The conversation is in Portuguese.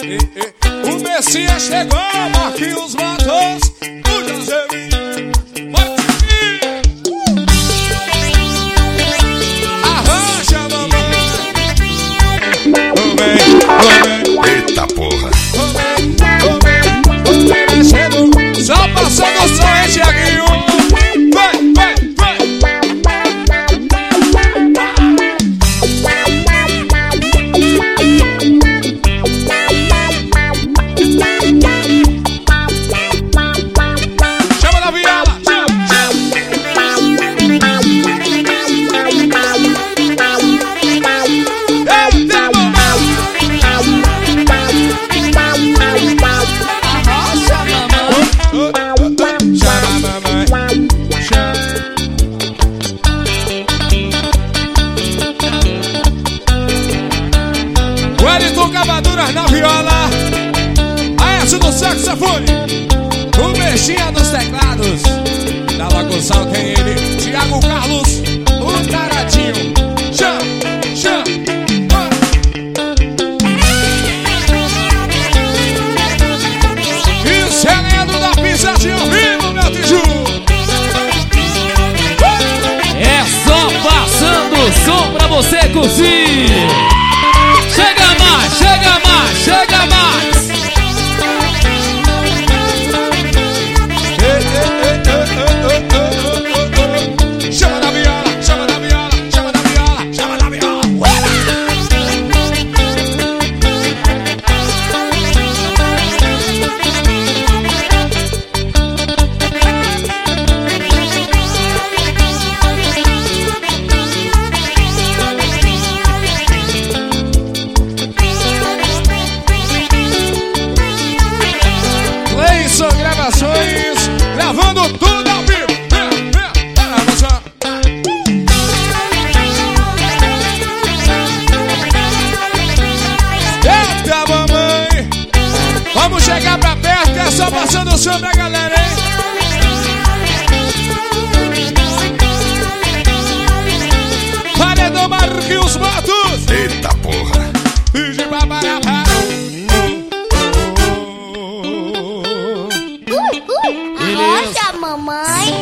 O Messias chegou, Marquinhos Matos, o Joseminho. Arranja, mamãe. Eita porra. Mexendo, só passando o som, hein, Thiaguinho. Vai. Chama na viola, Wellington Cavaduras na viola, Aécio no saxofone, o Mexinha nos teclados, da Lagoçal tem ele, Thiago Carlos, o Taradinho. Isso é Leandro da Pisadinha ao vivo, meu tiju. É só passando o som pra você curtir. Chega mais, chega mais, chega mais. Chama na viola, chama na viola, chama na viola, chama na viola. Cleison Gravações, gravando tudo ao vivo. Eita, mamãe, vamos chegar pra perto, que é só passando o som pra galera, hein? Paredão Marquinhos Matos. Eita porra. Pede pra parar. Arrocha, mamãe.